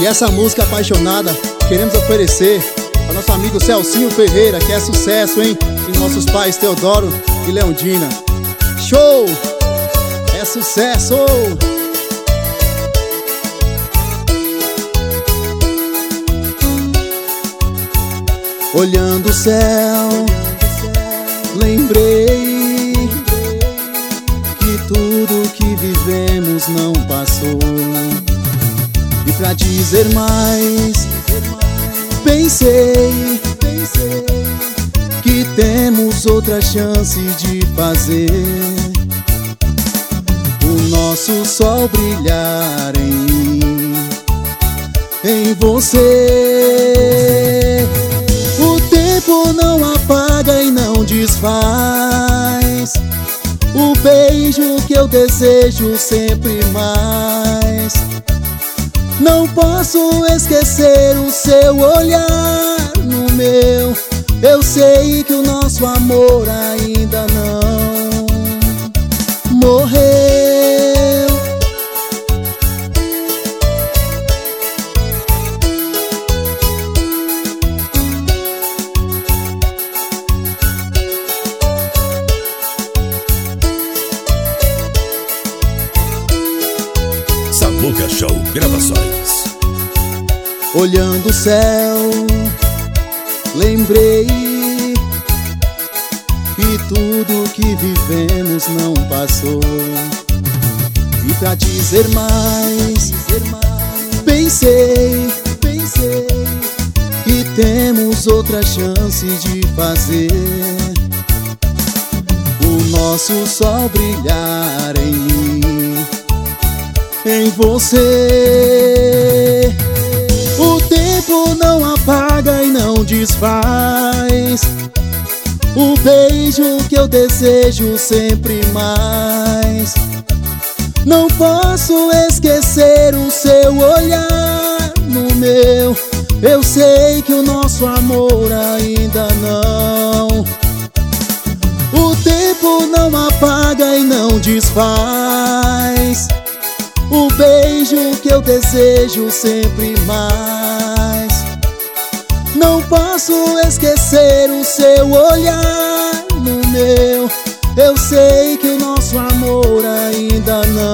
E essa música apaixonada queremos oferecer ao nosso amigo Celcinho Ferreira, que é sucesso, hein? E nossos pais Teodoro e Leondina. Show! É sucesso! Olhando o céu, lembrei que tudo que vivemos não passou. E pra dizer mais, pensei que temos outra chance de fazer o nosso sol brilhar em você. O tempo não apaga e não desfaz o beijo que eu desejo sempre mais. Não posso esquecer o seu olhar no meu. Eu sei que o nosso amor ainda não morreu. Samuca Show Gravações. Olhando o céu, lembrei que tudo que vivemos não passou. E pra dizer mais, pensei que temos outra chance de fazer o nosso sol brilhar em você. O tempo não apaga e não desfaz o beijo que eu desejo sempre mais. Não posso esquecer o seu olhar no meu. Eu sei que o nosso amor ainda não. O tempo não apaga e não desfaz o beijo que eu desejo sempre mais. Não posso esquecer o seu olhar no meu. Eu sei que o nosso amor ainda não.